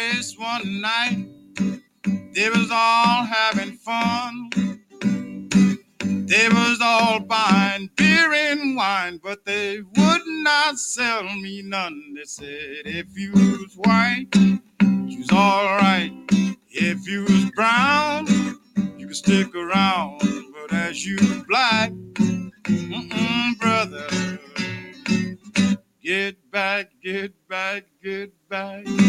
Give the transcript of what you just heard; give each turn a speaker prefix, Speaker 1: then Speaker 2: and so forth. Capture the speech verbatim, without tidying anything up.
Speaker 1: place one night. They was all having fun. They was all buying beer and wine, but they would not sell me none. They said, if you was white, you was all right. If you was brown, you could stick around. But as you black, mm-mm, brother, get back, get back, get back.